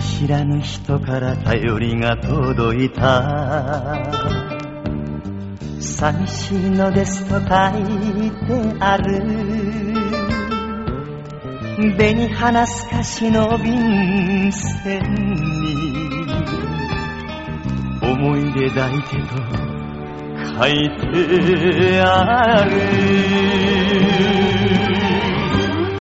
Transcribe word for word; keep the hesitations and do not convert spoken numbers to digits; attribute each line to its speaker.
Speaker 1: 知らぬ人から頼りが届いた。寂しいのですと書いてある。紅花透かしの便箋に思い出抱いてと書いてある。